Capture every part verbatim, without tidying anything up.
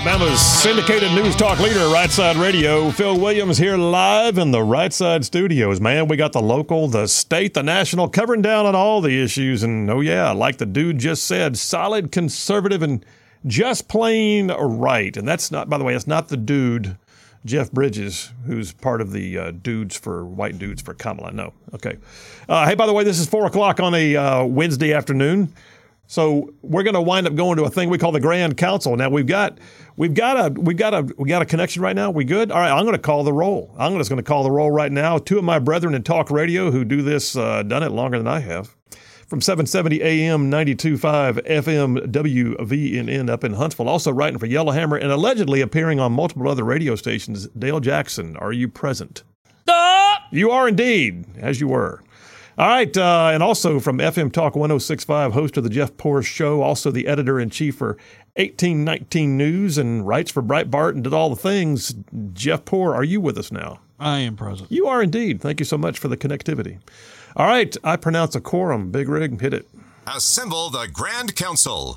Alabama's syndicated news talk leader, Right Side Radio. Phil Williams here live in the Right Side studios. Man, we got the local, the state, the national, covering down on all the issues. And, oh, yeah, like the dude just said, solid, conservative, and just plain right. And that's not, by the way, that's not the dude, Jeff Bridges, who's part of the uh, dudes for, white dudes for Kamala. No. Okay. Uh, hey, by the way, this is four o'clock on a uh, Wednesday afternoon. So we're going to wind up going to a thing we call the Grand Council. Now we've got we've got a we've got a we got a connection right now. We good? All right. I'm going to call the roll. I'm just going to call the roll right now. Two of my brethren in talk radio who do this uh, done it longer than I have. From seven seventy A M, ninety-two point five F M W V N N up in Huntsville. Also writing for Yellowhammer and allegedly appearing on multiple other radio stations. Dale Jackson, are you present? Stop! You are indeed, as you were. All right, uh, and also from F M Talk one oh six point five, host of the Jeff Poor Show, also the editor-in-chief for eighteen nineteen News and writes for Breitbart and did all the things. Jeff Poor, are you with us now? I am present. You are indeed. Thank you so much for the connectivity. All right, I pronounce a quorum. Big Rig, hit it. Assemble the Grand Council.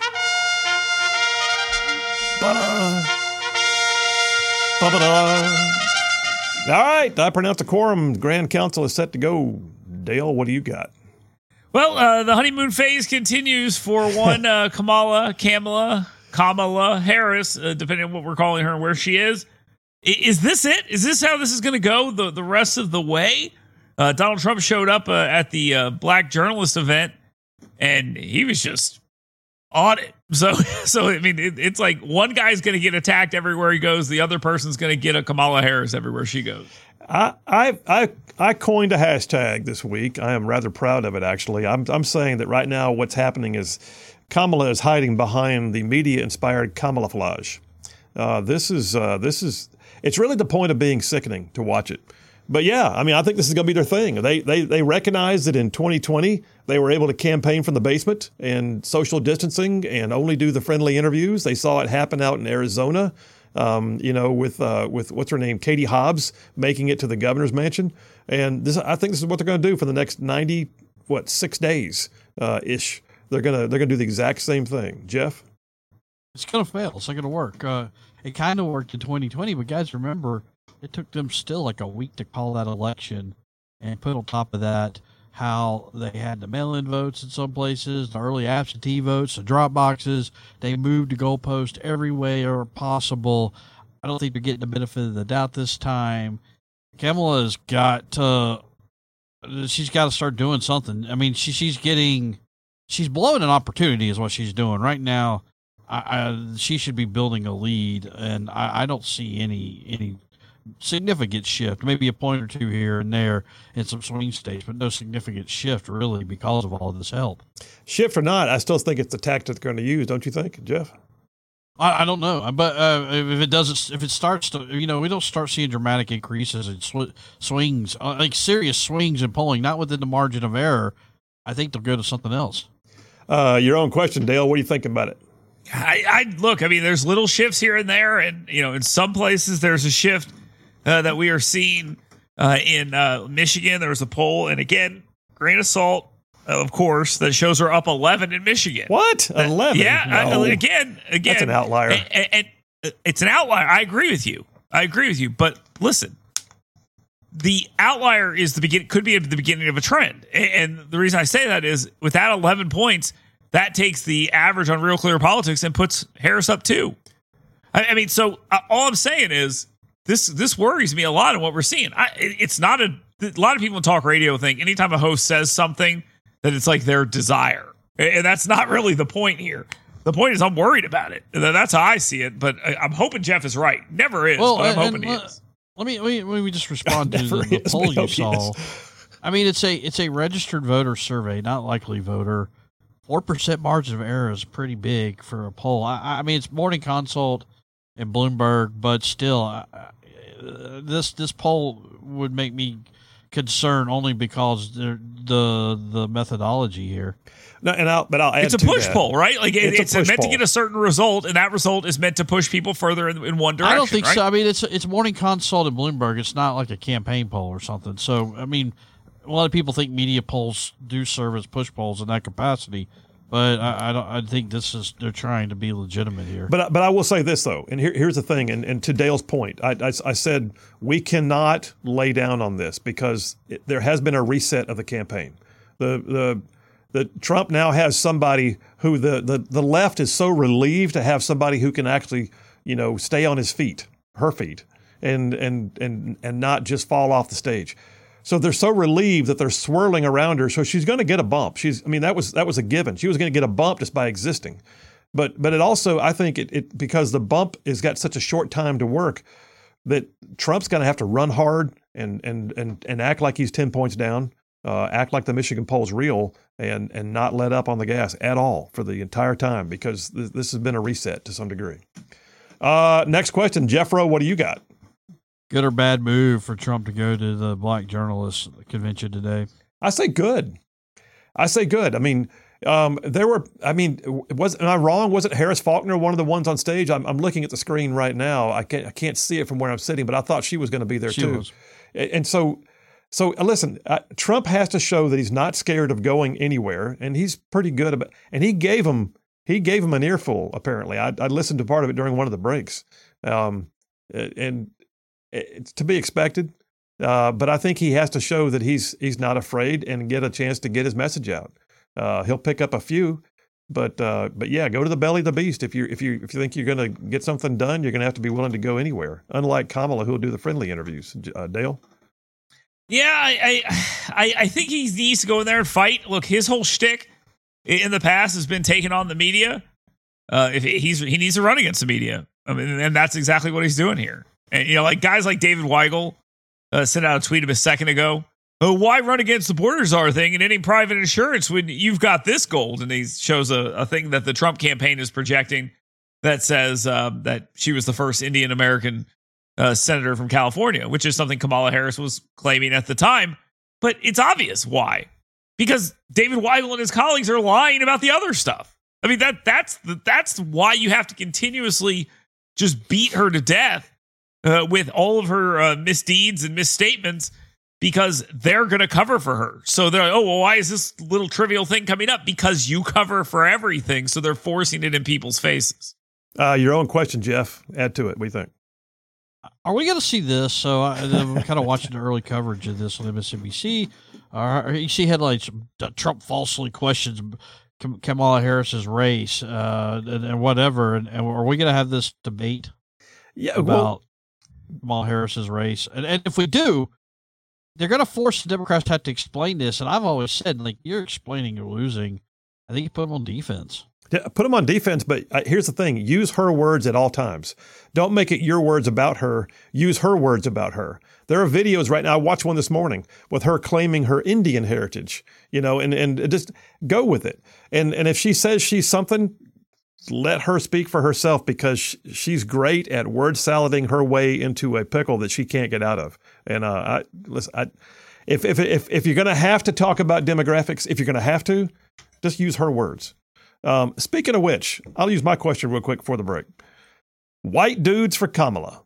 Ba-da. Ba-ba-da. All right, I pronounce a quorum. Grand Council is set to go. Dale, what do you got? Well, uh, the honeymoon phase continues for one uh, Kamala, Kamala, Kamala Harris, uh, depending on what we're calling her and where she is. I- is this it? Is this how this is going to go the, the rest of the way? Uh, Donald Trump showed up uh, at the uh, Black Journalist event, and he was just on it. So, so I mean, it, it's like one guy's going to get attacked everywhere he goes. The other person's going to get a Kamala Harris everywhere she goes. I, I I I coined a hashtag this week. I am rather proud of it, actually. I'm I'm saying that right now what's happening is Kamala is hiding behind the media-inspired camouflage. Uh, this is uh, this is it's really the point of being sickening to watch it. But yeah, I mean, I think this is going to be their thing. They they they recognize that in twenty twenty they were able to campaign from the basement and social distancing and only do the friendly interviews. They saw it happen out in Arizona. Um, you know, with uh, with what's her name, Katie Hobbs, making it to the governor's mansion, and this, I think this is what they're going to do for the next ninety, what, six days uh, ish. They're gonna they're gonna do the exact same thing. Jeff, it's gonna fail. It's not gonna work. Uh, it kind of worked in twenty twenty, but guys, remember, it took them still like a week to call that election, and put on top of that how they had the mail-in votes in some places, the early absentee votes, the drop boxes. They moved the goalpost every way or possible. I don't think they're getting the benefit of the doubt this time. Kamala's got to, she's got to start doing something. I mean, she, she's getting, she's blowing an opportunity is what she's doing right now. I, I she should be building a lead, and I, I don't see any any significant shift, maybe a point or two here and there in some swing states, but no significant shift really because of all of this help. Shift or not, I still think it's the tactic they're going to use, don't you think, Jeff? I, I don't know, but uh, if it doesn't, if it starts to, you know, we don't start seeing dramatic increases in sw- swings, uh, like serious swings in polling, not within the margin of error, I think they'll go to something else. Uh, your own question, Dale. What do you think about it? I, I look, I mean, there's little shifts here and there, and you know, in some places there's a shift uh, that we are seeing uh, in uh, Michigan. There was a poll, and again, grain of salt, uh, of course, that shows her up eleven in Michigan. What? eleven? Yeah, no. I, again, again, that's an outlier. And, and, and it's an outlier. I agree with you. I agree with you. But listen, the outlier is the begin could be the beginning of a trend, and the reason I say that is with that eleven points. That takes the average on Real Clear Politics and puts Harris up too. I, I mean, so uh, all I'm saying is this this worries me a lot in what we're seeing. I, it, it's not a, a lot of people in talk radio think anytime a host says something that it's like their desire. And that's not really the point here. The point is I'm worried about it. That's how I see it. But I, I'm hoping Jeff is right. Never is, well, but I'm and, hoping and, he is. Let me, let me, let me just respond to the, the is, poll you is. saw. I mean, it's a it's a registered voter survey, not likely voter. Four percent margin of error is pretty big for a poll. I, I mean, it's Morning Consult and Bloomberg, but still, uh, this this poll would make me concerned only because the the the methodology here. No, and I'll, but I'll add it's a to push that. poll, right? Like it, it's, it's a meant poll. to get a certain result, and that result is meant to push people further in, in one direction. I don't think right? so. I mean, it's it's Morning Consult and Bloomberg. It's not like a campaign poll or something. So, I mean, a lot of people think media polls do serve as push polls in that capacity. But I, I don't. I think this is they're trying to be legitimate here. But but I will say this though, and here, here's the thing, and, and to Dale's point, I, I, I said we cannot lay down on this because it, there has been a reset of the campaign. The the the Trump now has somebody who the, the, the left is so relieved to have somebody who can actually, you know, stay on his feet, her feet, and and and and not just fall off the stage. So they're so relieved that they're swirling around her. So she's going to get a bump. She's, I mean, that was that was a given. She was going to get a bump just by existing. But but it also, I think it, it because the bump has got such a short time to work that Trump's going to have to run hard and and and and act like he's ten points down, uh, act like the Michigan poll's real, and and not let up on the gas at all for the entire time because th- this has been a reset to some degree. Uh, next question, Jeffro, what do you got? Good or bad move for Trump to go to the Black Journalists Convention today? I say good. I say good. I mean, um, there were, I mean, was am I wrong? Wasn't Harris Faulkner one of the ones on stage? I'm, I'm looking at the screen right now. I can't, I can't see it from where I'm sitting, but I thought she was going to be there She too. was. And so, so uh, listen, uh, Trump has to show that he's not scared of going anywhere, and he's pretty good about. And he gave him, he gave him an earful. Apparently, I, I listened to part of it during one of the breaks, um, and. It's to be expected, uh, but I think he has to show that he's he's not afraid and get a chance to get his message out. Uh, he'll pick up a few, but uh, but yeah, go to the belly of the beast. If you if you if you think you're going to get something done, you're going to have to be willing to go anywhere. Unlike Kamala, who will do the friendly interviews. Uh, Dale. Yeah, I, I I think he needs to go in there and fight. Look, his whole shtick in the past has been taking on the media. Uh, if he's he needs to run against the media, I mean, and that's exactly what he's doing here. And, you know, like guys like David Weigel uh, sent out a tweet of a second ago. Oh, why run against the border czar thing and any private insurance when you've got this gold? And he shows a, a thing that the Trump campaign is projecting that says um, that she was the first Indian American uh, senator from California, which is something Kamala Harris was claiming at the time. But it's obvious why, because David Weigel and his colleagues are lying about the other stuff. I mean, that that's the, that's why you have to continuously just beat her to death. Uh, with all of her uh, misdeeds and misstatements, because they're going to cover for her. So they're like, oh, well, why is this little trivial thing coming up? Because you cover for everything. So they're forcing it in people's faces. Uh, your own question, Jeff. Add to it. What do you think? Are we going to see this? So I, I'm kind of watching the early coverage of this on M S N B C. Uh, you see headlines, Trump falsely questions Kamala Harris's race uh, and, and whatever. And, and are we going to have this debate Yeah, about well, Kamala Harris's race? And, and if we do, they're going to force the Democrats to have to explain this. And I've always said, like, you're explaining you're losing. I think you put them on defense. Yeah, put them on defense, but uh, here's the thing. Use her words at all times. Don't make it your words about her. Use her words about her. There are videos right now. I watched one this morning with her claiming her Indian heritage, you know, and, and just go with it. And, and if she says she's something, let her speak for herself, because she's great at word salading her way into a pickle that she can't get out of. And uh, I, listen, I, if if if if you're going to have to talk about demographics, if you're going to have to, just use her words. Um, speaking of which, I'll use my question real quick before the break. White dudes for Kamala.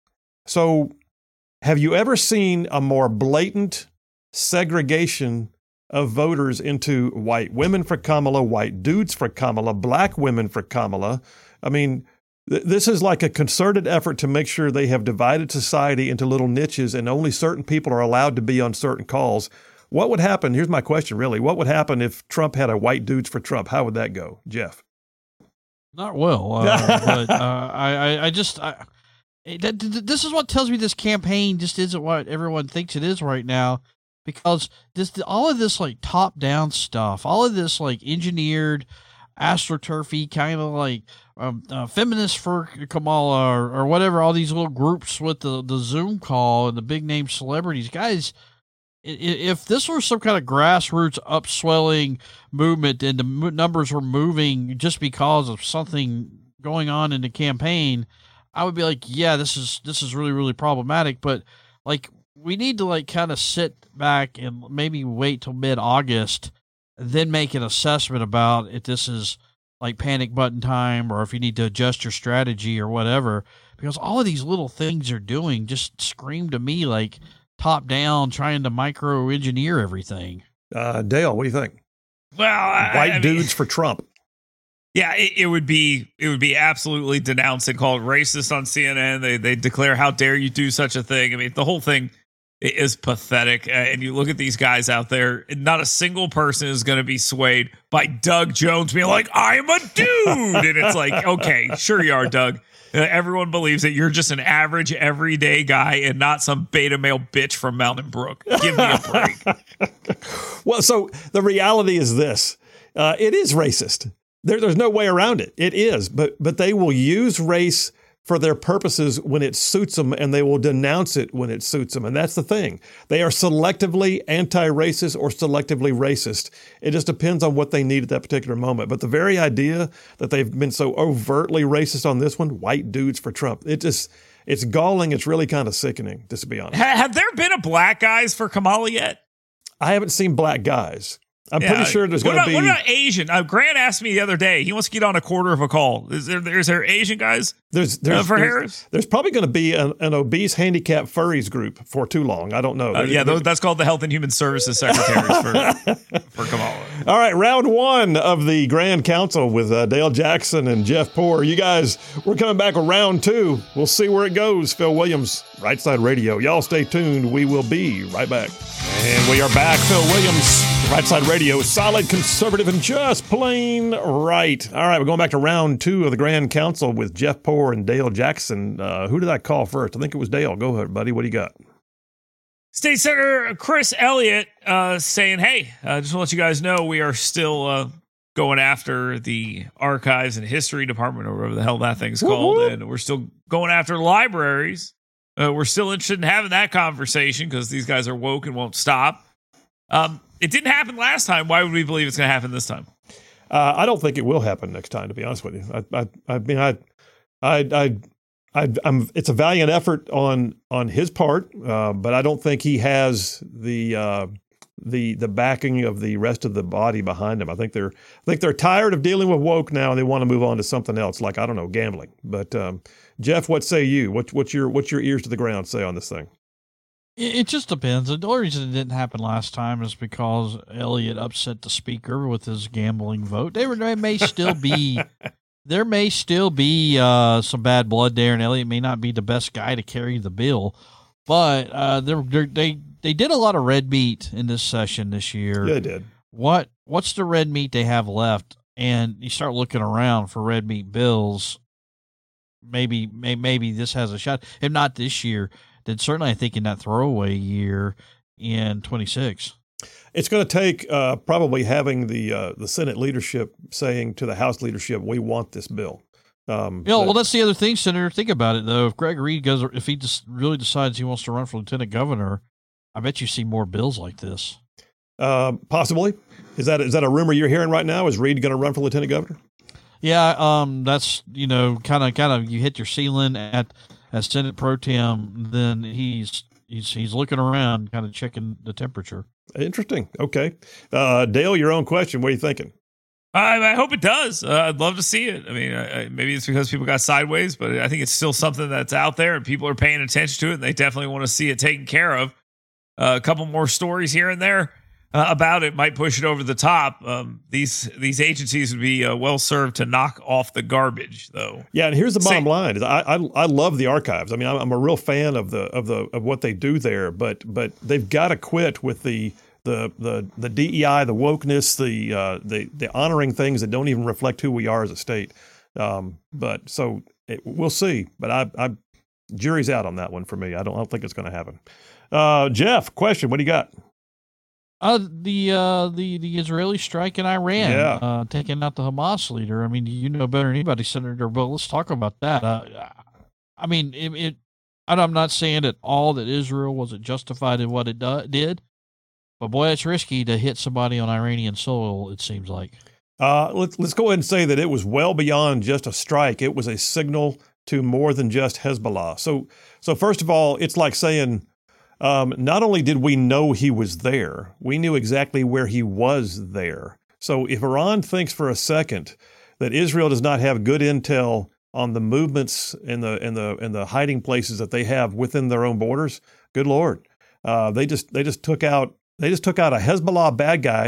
So, have you ever seen a more blatant segregation of voters into white women for Kamala, white dudes for Kamala, black women for Kamala? I mean, th- this is like a concerted effort to make sure they have divided society into little niches and only certain people are allowed to be on certain calls. What would happen? Here's my question, really. What would happen if Trump had a white dudes for Trump? How would that go, Jeff? Not well, uh, but uh, I, I just, I, that, this is what tells me this campaign just isn't what everyone thinks it is right now. Because this, all of this like top down stuff, all of this like engineered, astroturfy kind of like um, uh, feminists for Kamala or, or whatever, all these little groups with the, the Zoom call and the big name celebrities, guys. If this were some kind of grassroots upswelling movement and the numbers were moving just because of something going on in the campaign, I would be like, yeah, this is this is really, really problematic. But like, we need to like kind of sit back and maybe wait till mid-August, then make an assessment about if this is like panic button time or if you need to adjust your strategy or whatever. Because all of these little things they're doing just scream to me like top down, trying to micro engineer everything. Uh, Dale, what do you think? Well, I, White I mean, dudes for Trump. Yeah, it, it would be it would be absolutely denounced and called racist on C N N. They they declare, how dare you do such a thing? I mean, the whole thing is pathetic. Uh, and you look at these guys out there, and not a single person is going to be swayed by Doug Jones being like, I'm a dude. And it's like, okay, sure you are, Doug. Uh, everyone believes that you're just an average, everyday guy and not some beta male bitch from Mountain Brook. Give me a break. Well, so the reality is this. Uh, it is racist. There, there's no way around it. It is. But but they will use race for their purposes when it suits them, and they will denounce it when it suits them. And that's the thing. They are selectively anti-racist or selectively racist. It just depends on what they need at that particular moment. But the very idea that they've been so overtly racist on this one, white dudes for Trump, it just, it's galling. It's really kind of sickening, just to be honest. Ha- have there been a black guys for Kamala yet? I haven't seen black guys. I'm Yeah. pretty sure there's What going to about, be. what about Asian? Uh, Grant asked me the other day. He wants to get on a quarter of a call. Is there, is there Asian guys There's there's, uh, for there's, Harris? there's probably going to be an, an obese handicapped furries group for too long. I don't know. Uh, yeah, those, that's called the Health and Human Services Secretaries for, for Kamala. All right, round one of the Grand Council with uh, Dale Jackson and Jeff Poor. You guys, we're coming back with round two. We'll see where it goes. Phil Williams, Right Side Radio. Y'all stay tuned. We will be right back. And we are back. Phil Williams, Right Side Radio, solid conservative and just plain right. All right, we're going back to round two of the Grand Council with Jeff Poor and Dale Jackson. Uh, who did I call first? I think it was Dale. Go ahead, buddy. What do you got? State Senator Chris Elliott uh, saying, hey, uh, just want to let you guys know we are still uh, going after the Archives and History Department, or whatever the hell that thing's called, Woo-hoo. and we're still going after libraries. Uh, we're still interested in having that conversation because these guys are woke and won't stop. Um, it didn't happen last time. Why would we believe it's going to happen this time? Uh, I don't think it will happen next time, to be honest with you. I, I, I mean, I, I, I, I, I'm. It's a valiant effort on on his part, uh, but I don't think he has the uh, the the backing of the rest of the body behind him. I think they're I think they're tired of dealing with woke now, and they want to move on to something else, like I don't know, gambling. But um, Jeff, what say you? What what's your what's your ears to the ground say on this thing? It, it just depends. The only reason it didn't happen last time is because Elliott upset the speaker with his gambling vote. They, were, they may still be, there may still be uh, some bad blood there, and Elliott may not be the best guy to carry the bill. But uh, they're, they're, they they did a lot of red meat in this session this year. Yeah, they did. What what's the red meat they have left? And you start looking around for red meat bills. Maybe may, maybe this has a shot. If not this year, then certainly I think in that throwaway year in twenty-six. It's going to take uh, probably having the uh, the Senate leadership saying to the House leadership, "We want this bill." Um, Yeah, but- well, that's the other thing, Senator. Think about it, though. If Greg Reed goes, if he just really decides he wants to run for lieutenant governor, I bet you see more bills like this. Uh, possibly. Is that is that a rumor you're hearing right now? Is Reed going to run for lieutenant governor? Yeah, um, that's you know, kind of, kind of, you hit your ceiling at as Senate Pro Tem, then he's he's he's looking around, kind of checking the temperature. Interesting. Okay, uh, Dale, your own question. What are you thinking? I, I hope it does. Uh, I'd love to see it. I mean, I, I- maybe it's because people got sideways, but I think it's still something that's out there and people are paying attention to it, and they definitely want to see it taken care of. Uh, a couple more stories here and there uh, about it might push it over the top. Um, these these agencies would be uh, well served to knock off the garbage, though. Yeah, and here's the bottom Say- line: is I, I I love the archives. I mean, I'm, I'm a real fan of the of the of what they do there, but but they've got to quit with the the the the D E I, the wokeness, the uh, the the honoring things that don't even reflect who we are as a state. Um, but so it, we'll see. But I, I jury's out on that one for me. I don't I don't think it's going to happen. Uh, Jeff, question: what do you got? Uh, the uh, the the Israeli strike in Iran, Yeah. uh, taking out the Hamas leader. I mean, you know better than anybody, Senator. But let's talk about that. Uh, I mean, it, it. I'm not saying at all that Israel wasn't justified in what it do, did, but boy, it's risky to hit somebody on Iranian soil. It seems like. Uh, let's let's go ahead and say that it was well beyond just a strike. It was a signal to more than just Hezbollah. So so first of all, it's like saying, um, not only did we know he was there, we knew exactly where he was there. So if Iran thinks for a second that Israel does not have good intel on the movements and the and the and the hiding places that they have within their own borders, good Lord, uh, they just they just took out they just took out a Hezbollah bad guy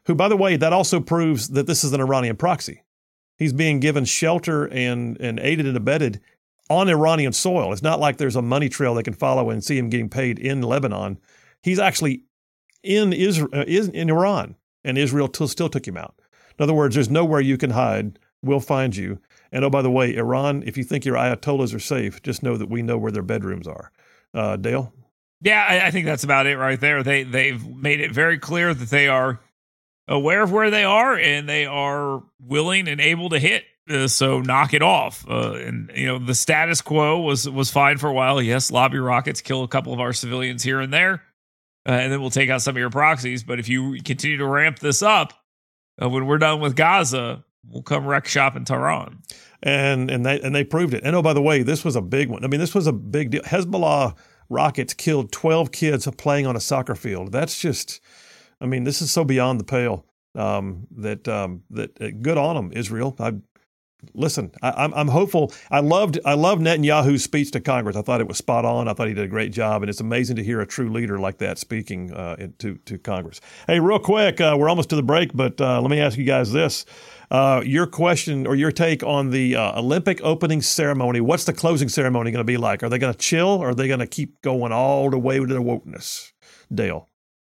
who, by the way, that also proves that this is an Iranian proxy. He's being given shelter and, and aided and abetted on Iranian soil. It's not like there's a money trail they can follow and see him getting paid in Lebanon. He's actually in Israel, uh, in Iran, and Israel t- still took him out. In other words, there's nowhere you can hide. We'll find you. And oh, by the way, Iran, if you think your Ayatollahs are safe, just know that we know where their bedrooms are. Uh, Dale? Yeah, I, I think that's about it right there. They, they've made it very clear that they are aware of where they are and they are willing and able to hit. Uh, so knock it off. Uh, and, you know, the status quo was, was fine for a while. Yes, lobby rockets kill a couple of our civilians here and there. Uh, and then we'll take out some of your proxies. But if you continue to ramp this up, uh, when we're done with Gaza, we'll come wreck shop in Tehran. And and they and they proved it. And oh, by the way, this was a big one. I mean, this was a big deal. Hezbollah rockets killed twelve kids playing on a soccer field. That's just, I mean, this is so beyond the pale um, that um, that uh, good on them, Israel. I listen. I, I'm I'm hopeful. I loved I loved Netanyahu's speech to Congress. I thought it was spot on. I thought he did a great job, and it's amazing to hear a true leader like that speaking uh, to to Congress. Hey, real quick, uh, we're almost to the break, but uh, let me ask you guys this. Uh, your question or your take on the uh, Olympic opening ceremony. What's the closing ceremony going to be like? Are they going to chill or are they going to keep going all the way to the wokeness? Dale.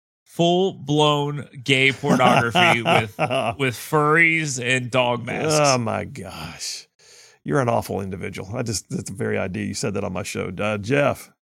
Full blown gay pornography with with furries and dog masks. Oh, my gosh. You're an awful individual. I just, that's the very idea. You said that on my show. Uh, Jeff.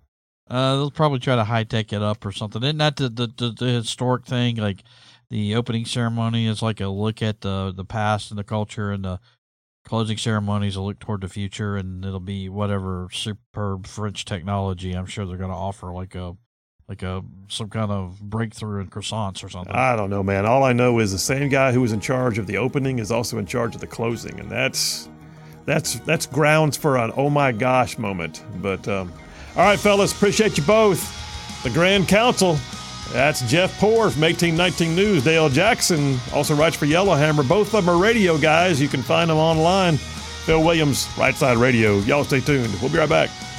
Uh, they'll probably try to high tech it up or something. Isn't that the, the, the, the historic thing? Like, the opening ceremony is like a look at the the past and the culture, and the closing ceremony is a look toward the future, and it'll be whatever superb French technology I'm sure they're going to offer, like a like a some kind of breakthrough in croissants or something. I don't know, man. All I know is the same guy who was in charge of the opening is also in charge of the closing, and that's that's that's grounds for an oh my gosh moment. But um, all right, fellas, appreciate you both. The Grand Council. That's Jeff Poor from eighteen nineteen News. Dale Jackson also writes for Yellowhammer. Both of them are radio guys. You can find them online. Phil Williams, Right Side Radio. Y'all stay tuned. We'll be right back.